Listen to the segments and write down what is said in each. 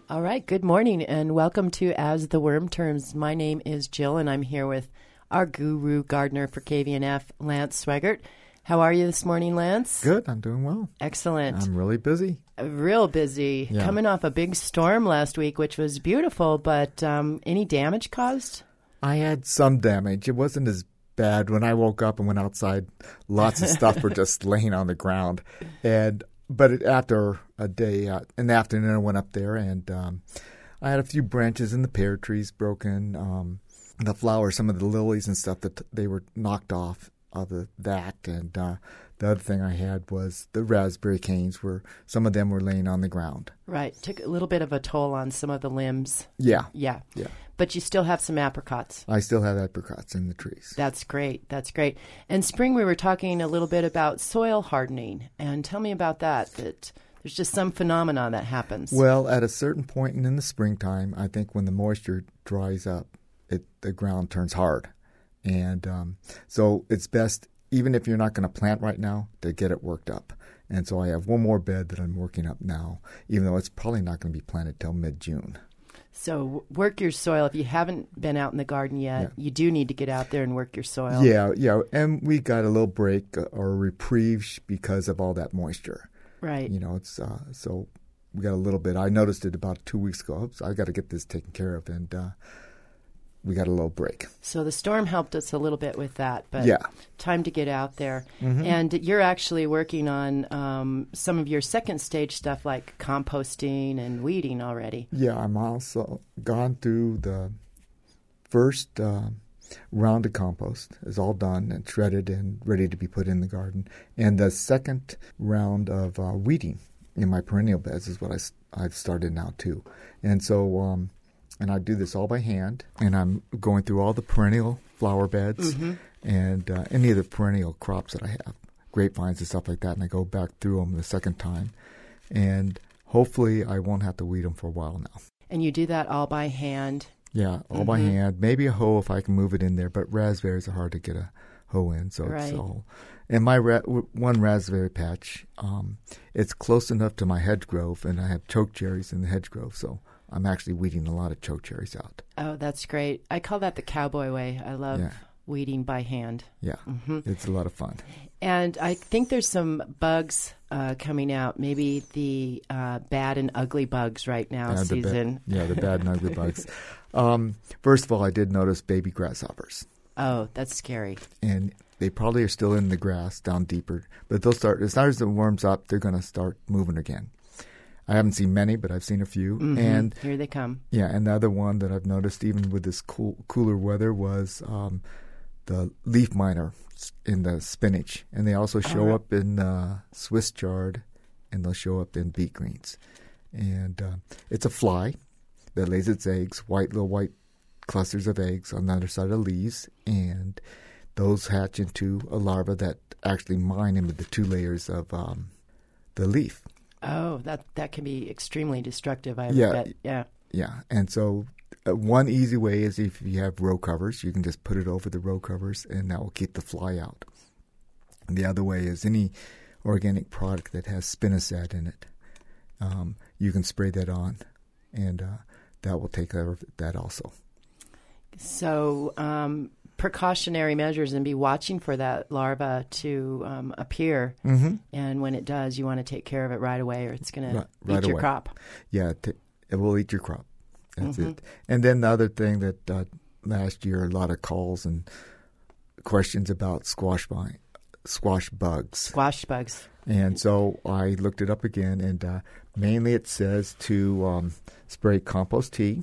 All right. Good morning and welcome to As the Worm Turns. My name is Jill and I'm here with our guru gardener for KVNF, Lance Swegert. How are you this morning, Lance? Good. I'm doing well. Excellent. I'm really busy. Real busy. Yeah. Coming off a big storm last week, which was beautiful, but any damage caused? I had some damage. It wasn't as bad. When I woke up and went outside, lots of stuff were just laying on the ground. But after a day, in the afternoon, I went up there and I had a few branches in the pear trees broken. The flowers, some of the lilies and stuff, that they were knocked off of that. And the other thing I had was the raspberry canes, where some of them were laying on the ground. Right. Took a little bit of a toll on some of the limbs. Yeah. Yeah. Yeah. But you still have some apricots. I still have apricots in the trees. That's great. That's great. And spring, we were talking a little bit about soil hardening. And tell me about that, that there's just some phenomenon that happens. Well, at a certain point in the springtime, I think when the moisture dries up, the ground turns hard. And so it's best, even if you're not going to plant right now, to get it worked up. And so I have one more bed that I'm working up now, even though it's probably not going to be planted till mid-June. So work your soil. If you haven't been out in the garden yet, you do need to get out there and work your soil. Yeah. And we got a little break or reprieve because of all that moisture. Right. You know, it's so we got a little bit. I noticed it about 2 weeks ago. So I got to get this taken care of, and we got a little break. So the storm helped us a little bit with that, but time to get out there. Mm-hmm. And you're actually working on some of your second stage stuff like composting and weeding already. Yeah, I'm also gone through the first round of compost. Is all done and shredded and ready to be put in the garden. And the second round of weeding in my perennial beds is what I've started now too. And so and I do this all by hand, and I'm going through all the perennial flower beds and any of the perennial crops that I have, grapevines and stuff like that, and I go back through them the second time. And hopefully I won't have to weed them for a while now. And you do that all by hand? Yeah, all by hand. Maybe a hoe if I can move it in there, but raspberries are hard to get a hoe in, so it's all. And my one raspberry patch, it's close enough to my hedgerow, and I have choke cherries in the hedgerow, so I'm actually weeding a lot of choke cherries out. Oh, that's great. I call that the cowboy way. I love weeding by hand. Yeah, it's a lot of fun. And I think there's some bugs coming out, maybe the bad and ugly bugs right now season. The bad and ugly bugs. First of all, I did notice baby grasshoppers. Oh, that's scary. And they probably are still in the grass down deeper. But they'll start, as soon as it warms up, they're going to start moving again. I haven't seen many, but I've seen a few. And here they come. Yeah, and the other one that I've noticed, even with this cooler weather, was the leaf miner in the spinach. And they also show up in Swiss chard, and they'll show up in beet greens. And it's a fly that lays its eggs, little white clusters of eggs on the underside of the leaves, and those hatch into a larva that actually mine into the two layers of the leaf. Oh, that can be extremely destructive, I bet. Yeah. And so one easy way is if you have row covers, you can just put it over the row covers, and that will keep the fly out. And the other way is any organic product that has spinosad in it. You can spray that on, and that will take care of that also. So precautionary measures, and be watching for that larva to appear. And when it does, you want to take care of it right away, or it's going to eat your crop. Yeah, it will eat your crop. That's it. And then the other thing that last year, a lot of calls and questions about squash bugs. Squash bugs. And so I looked it up again, and mainly it says to spray compost tea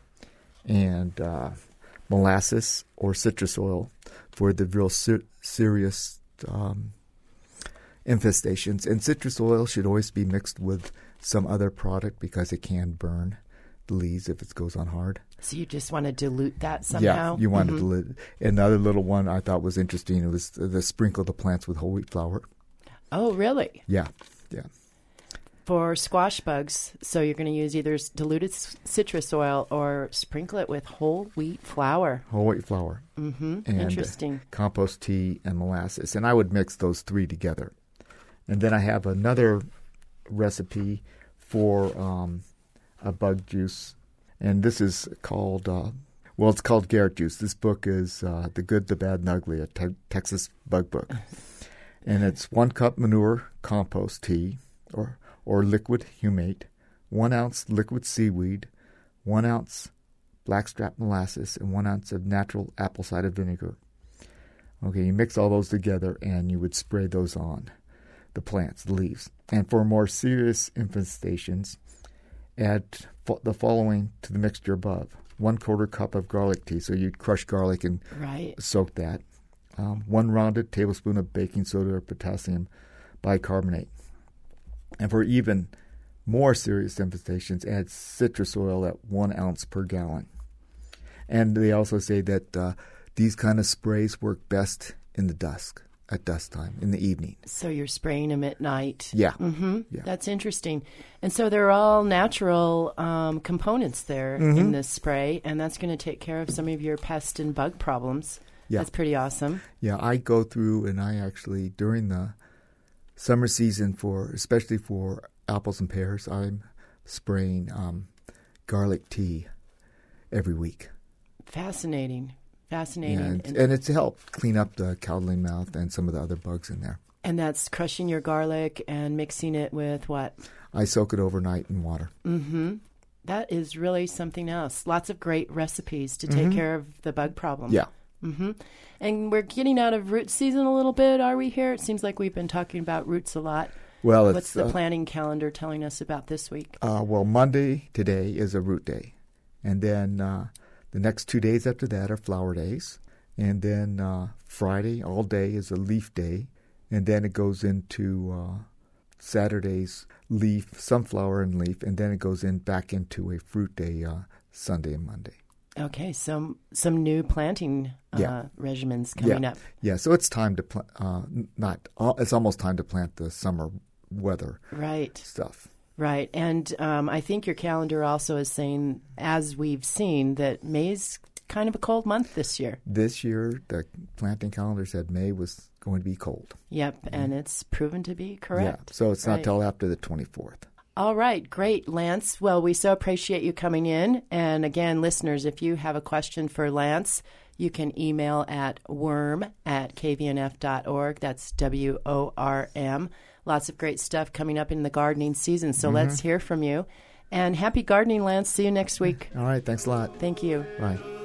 and molasses or citrus oil for the real serious infestations. And citrus oil should always be mixed with some other product because it can burn the leaves if it goes on hard. So you just want to dilute that somehow? Yeah, you want to dilute it. Another little one I thought was interesting, it was the sprinkle the plants with whole wheat flour. Oh, really? Yeah. For squash bugs, so you're going to use either diluted citrus oil or sprinkle it with whole wheat flour. Whole wheat flour. And interesting. Compost tea and molasses. And I would mix those three together. And then I have another recipe for a bug juice. And this is called, it's called Garrett Juice. This book is The Good, the Bad, and Ugly, a Texas bug book. And it's 1 cup manure compost tea or liquid humate, 1 ounce liquid seaweed, 1 ounce blackstrap molasses, and 1 ounce of natural apple cider vinegar. Okay, you mix all those together and you would spray those on the plants, the leaves. And for more serious infestations, add the following to the mixture above. 1/4 cup of garlic tea, so you'd crush garlic and soak that. 1 rounded tablespoon of baking soda or potassium bicarbonate. And for even more serious infestations, add citrus oil at 1 ounce per gallon. And they also say that these kind of sprays work best in the dusk, at dusk time, in the evening. So you're spraying them at night. Yeah. Mm-hmm. Yeah. That's interesting. And so they're all natural components there in this spray, and that's going to take care of some of your pest and bug problems. Yeah. That's pretty awesome. Yeah, I go through and I actually, during the summer season, especially for apples and pears, I'm spraying garlic tea every week. Fascinating. Yeah, and it's to help clean up the cowling mouth and some of the other bugs in there. And that's crushing your garlic and mixing it with what? I soak it overnight in water. Mm-hmm. That is really something else. Lots of great recipes to take care of the bug problem. Yeah. Mm-hmm. And we're getting out of root season a little bit, are we here? It seems like we've been talking about roots a lot. Well, what's the planting calendar telling us about this week? Monday today is a root day. And then the next 2 days after that are flower days. And then Friday all day is a leaf day. And then it goes into Saturday's leaf, sunflower and leaf. And then it goes back into a fruit day Sunday and Monday. Okay, some new planting regimens coming up. Yeah, so it's time to it's almost time to plant the summer weather stuff. Right, and I think your calendar also is saying, as we've seen, that May's kind of a cold month this year. This year, the planting calendar said May was going to be cold. Yep, and it's proven to be correct. Yeah, so it's not till after the 24th. All right, great, Lance. Well, we so appreciate you coming in. And again, listeners, if you have a question for Lance, you can email at worm@kvnf.org. That's WORM. Lots of great stuff coming up in the gardening season, so let's hear from you. And happy gardening, Lance. See you next week. All right, thanks a lot. Thank you. Bye.